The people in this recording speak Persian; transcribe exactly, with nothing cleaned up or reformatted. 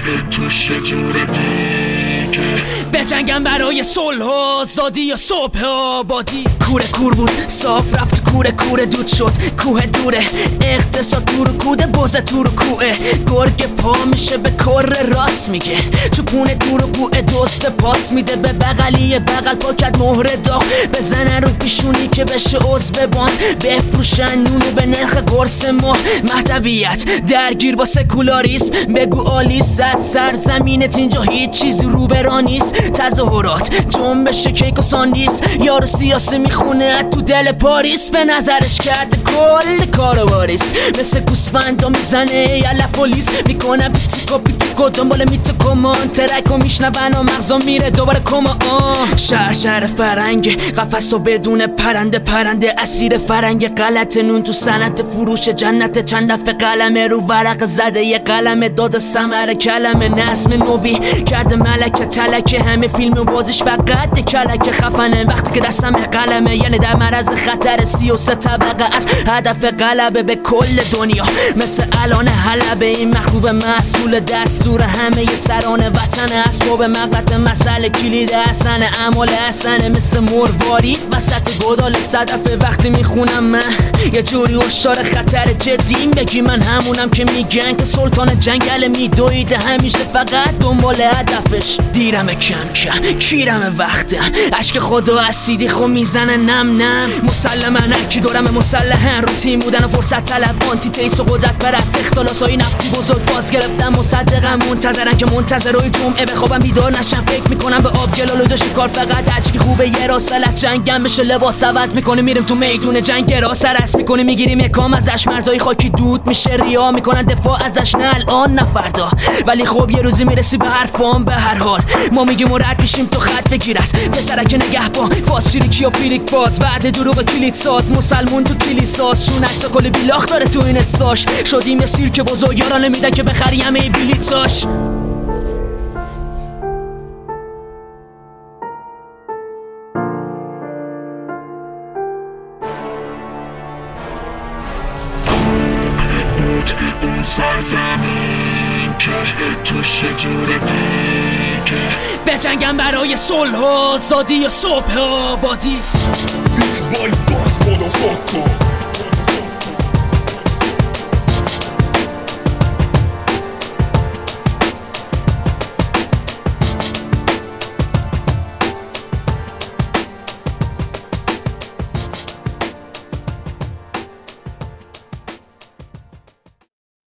توش یه جور دیگه. بجنگم برای صلح و آزادی یا صبح آبادی. کوره کور بود صاف رفت کوره کوره دود شد کوه دوره. اقتصاد تو رو کوده بوزه تو رو کوه. گرگ پا میشه به کر راست میگه. چوپونه تو رو کوه دوست پاس میده به بغلی بغل پاکت مهر داغ بزنه رو پیشونی که بشه عضو باند. بفروشن نونو به نرخ قرص ماه. محتویت درگیر با سکولاریسم بگو آلیس. از سرزمینت اینجا هیچ چیزی رو برا نیست. تظاهرات جنبش کیک و ساندیس. یارو سیاسی میخونه تو دل پاریس. به نظرش کرده کل کارواریس. مثل گوسفندا میزنه یلا پلیس. میکنه بیتیکو بیتیکو دنبال میتکو مان. ترکو میشنون و مغزا میره دوباره کما. آه شهر شهر فرنگ قفص و بدون پرنده پرنده اسیر فرنگ. غلط نون تو صنعت فروش جنت. چند دفعه قلمه رو ورق زده یه قلمه داده ثمر کلمه. نظم نوی کرده ملکه تلکه. همه فیلم و بازیش فقط کلک خفنه. وقتی که دستم قلمه یعنی در معرض خطر. سی و سه طبقه از هدف غلبه به کل دنیا. مثل الان حلبه این مخروب مسئول دستور همه سران وطن. اسباب مغلط مسئله کلید حسن اعمال حسنه. مثل مرواری وسط گدال صدفه. وقتی میخونم من یه جوری اشاره خطر جدیم. بگی من همونم که میگن که سلطان جنگل میدویده همیشه فقط دنبال هدفش. دیرم کم کم کیرم وقتم. عشق خدا اسیدی خو میزنه نم نم. مسلما هرکی دورم مسلحن رو تیم بودن و فرصت طلب. آنتی تیس و قدرت پرست اختلاسای نفتی بزرگ باز گرفتم. مصدقم منتظرن که منتظرای جمعه بخوابم بیدار نشم. فکر میکنم به آب گلالو داشت کار فقط هرچی خوبه یه راسلت. جنگم بشه لباس عوض میکنه میریم تو میدون جنگ. راس رس میکنه میگیریم یکام ازش. مرزای خاکی دود میشه ریا میکنن دفاع ازش. نه الان نه فردا ولی خب یه روزی میرسی به حرفام. به هر حال ما میگیم و رد میشیم تو خط بگیر است. پسرک نگهبان فاز شیریکی و فیلیک باز. وعده دروغ کلید ساز مسلمون تو کلیساز. چون عکس کلی بیلاخ داره تو این استاش. شدیم یه سیرک بزرگ یاران نمیدن که بخری همه بلیتاش. اون سرزمین که توش یه جور دیگه. بجنگم برای صلح و آزادی یا صبح آبادی. Bitch boy fast motherfucker.